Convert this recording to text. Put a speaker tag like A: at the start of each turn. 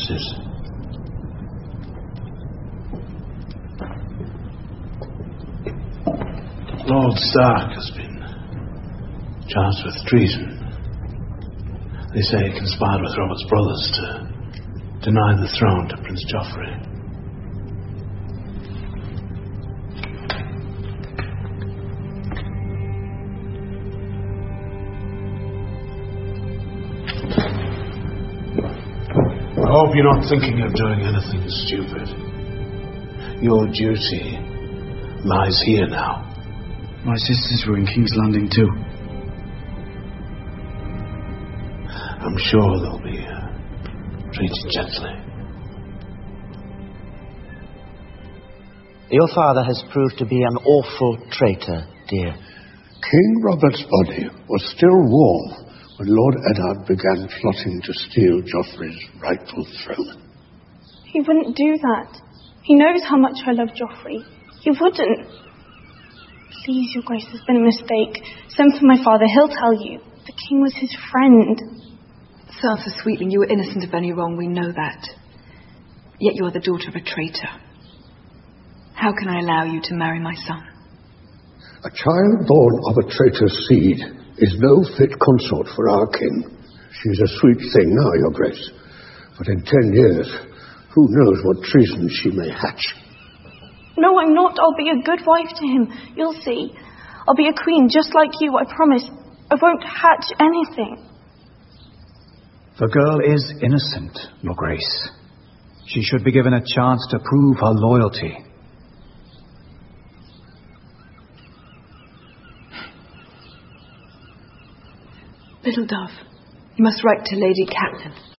A: justice. Lord Stark has been charged with treason. They say he conspired with Robert's brothers to deny the throne to Prince Joffrey. I hope you're not thinking of doing anything stupid. Your duty lies here now.
B: My sisters were in King's Landing too.
A: I'm sure they'll be treated gently.
C: Your father has proved to be an awful traitor, dear.
D: King Robert's body was still warm when Lord Eddard began plotting to steal Joffrey's rightful throne.
E: He wouldn't do that. He knows how much I love Joffrey. He wouldn't. Please, Your Grace, there's been a mistake. Send for my father. He'll tell you. The king was his friend.
F: Sansa Sweetling, you were innocent of any wrong. We know that. Yet you are the daughter of a traitor. How can I allow you to marry my son?
D: A child born of a traitor's seed is no fit consort for our king. She's a sweet thing now, Your Grace. But in 10 years, who knows what treason she may hatch.
E: No, I'm not. I'll be a good wife to him. You'll see. I'll be a queen just like you, I promise. I won't hatch anything.
B: The girl is innocent, Your Grace. She should be given a chance to prove her loyalty.
F: Little Dove, you must write to Lady Catelyn.